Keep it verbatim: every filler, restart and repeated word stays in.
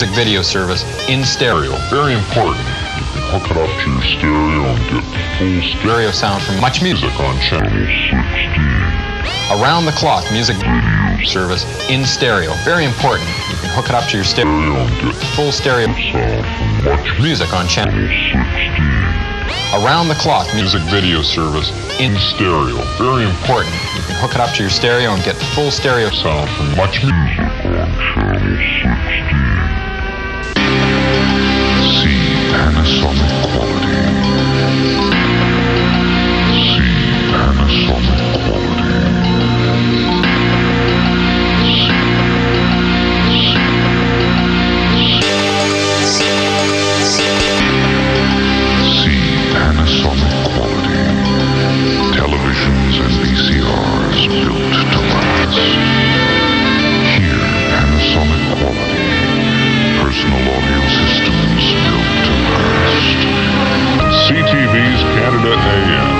Video service in stereo. Very important. You can hook it up to your stereo and get full stereo sound from much music on channel sixteen. Around the clock music video service in stereo. Very important. You can hook it up to your stereo and get full stereo sound from much music on channel sixteen. Around the clock music video service in stereo. Very important. You can hook it up to your stereo and get full stereo sound from much music on channel sixteen. See Panasonic quality. See Panasonic quality. See Panasonic quality. Televisions and V C Rs built to last. Hear Panasonic quality. Personal audio systems built to last. C T V's Canada A M.